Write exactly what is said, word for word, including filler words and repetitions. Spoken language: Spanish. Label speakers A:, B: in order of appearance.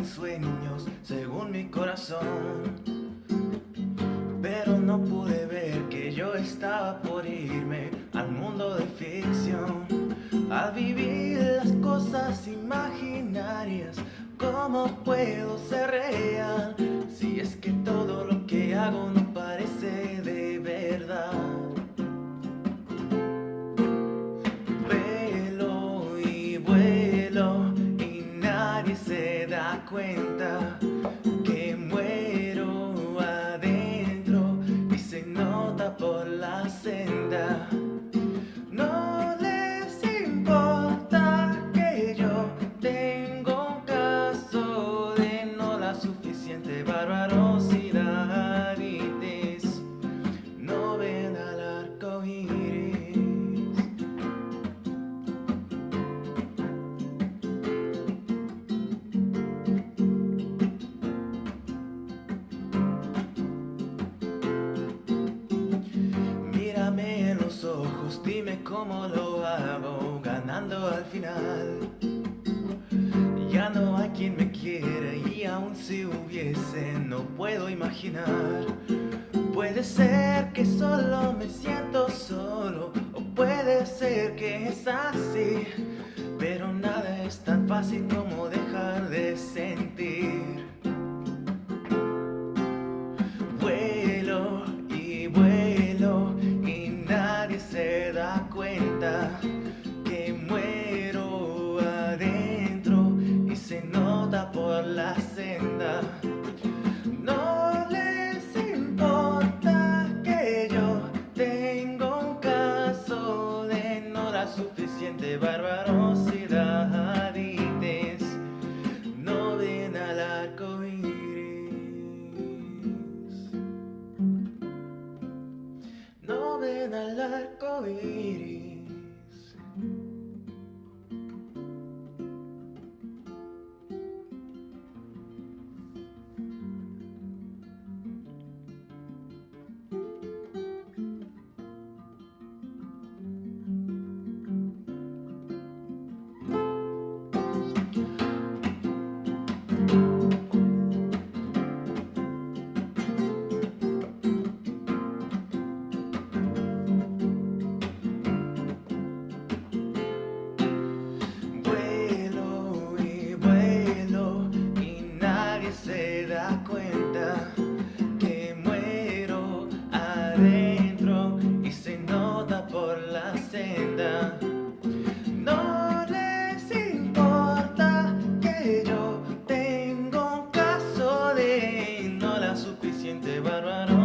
A: sueños según mi corazón, pero no pude ver que yo estaba por irme al mundo de ficción, a vivir las cosas imaginarias. ¿Cómo puedo ser real si es que todo lo que hago no parece de verdad? Vuelo y vuelo y nadie se da cuenta que muero adentro y se nota por la senda. No les importa que yo tengo un caso de no la suficiente barbarosidad y des- no ven al arco iris. Mírame en los ojos, dime cómo lo hago, ganando al final. Ya no hay quien me quiera y aun si hubiese, no puedo imaginar. Puede ser que solo me siento solo, o puede ser que es así, pero nada es tan fácil como dejar de sentir. Vuelo y vuelo y nadie se da cuenta que muero adentro y se nota por la senda. No les importa que yo tengo un caso de no la suficiente barbarosidad y des- no ven al arco iris. No ven al arco iris. Vuelo y vuelo y nadie se da cuenta que muero adentro y se nota por la senda. No les importa que yo tengo un caso de no la suficiente bárbaro.